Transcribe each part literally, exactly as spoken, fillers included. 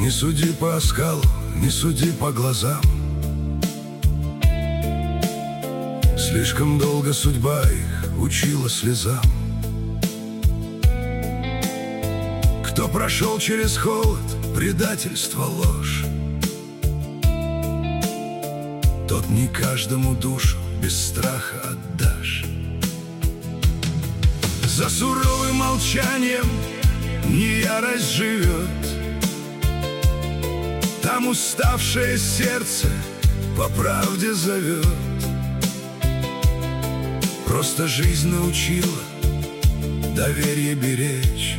Не суди по оскалу, не суди по глазам. Слишком долго судьба их учила слезам. Кто прошел через холод, предательство, ложь, тот не каждому душу без страха отдашь. За суровым молчанием не ярость живет, там уставшее сердце по правде зовет. Просто жизнь научила доверие беречь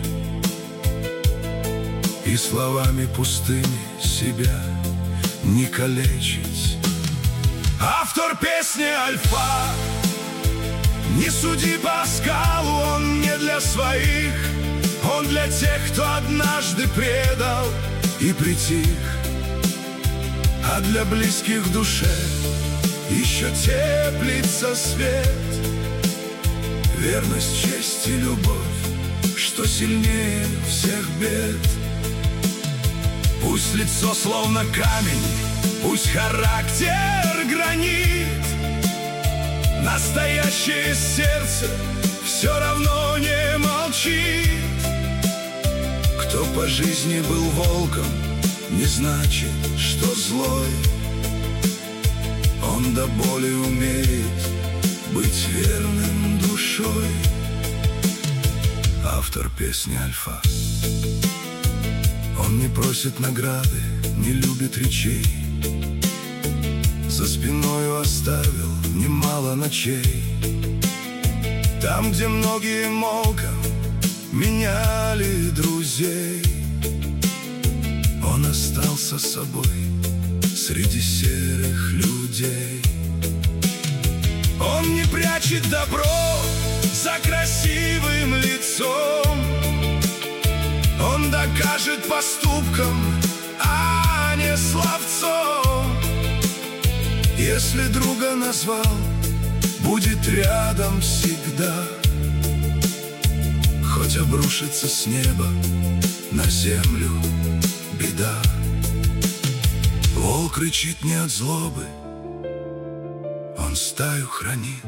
и словами пустыми себя не калечить. Автор песни Альфа. Не суди по оскалу, он не для своих, он для тех, кто однажды предал и притих. А для близких в душе еще теплится свет. Верность, честь и любовь, что сильнее всех бед. Пусть лицо словно камень, пусть характер гранит, настоящее сердце все равно не молчит. Кто по жизни был волком, не значит, что злой. Он до боли умеет быть верным душой. Автор песни Альфа. Он не просит награды, не любит речей, за спиною оставил немало ночей. Там, где многие молком меняли друзей, он остался собой среди серых людей. Он не прячет добро за красивым лицом, он докажет поступком, а не словцом. Если друга назвал, будет рядом всегда, хоть обрушится с неба на землю беда. Волк рычит не от злобы, он стаю хранит.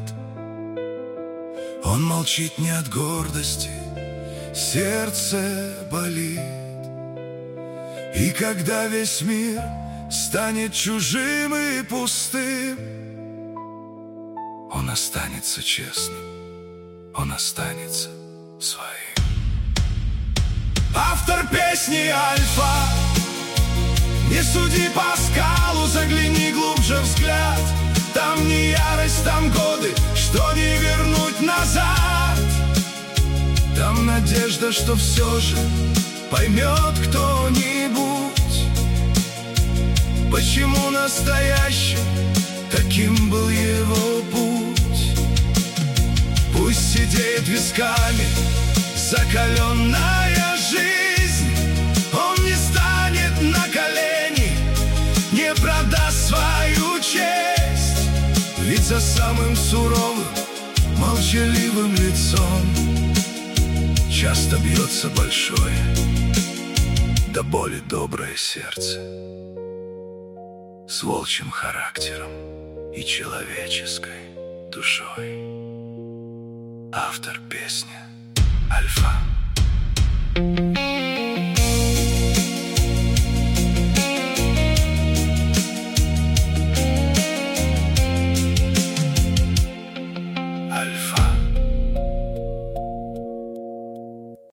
Он молчит не от гордости, сердце болит. И когда весь мир станет чужим и пустым, он останется честным, он останется своим. Автор песни Альфа. Не суди по оскалу, загляни глубже взгляд. Там не ярость, там годы, что не вернуть назад. Там надежда, что все же поймет кто-нибудь, почему настоящим таким был его путь. Пусть сидеет висками закаленная жизнь, он не станет на колени, не продаст свою честь. Ведь за самым суровым, молчаливым лицом часто бьется большое, до боли доброе сердце, с волчьим характером и человеческой душой. Автор песни Альфа.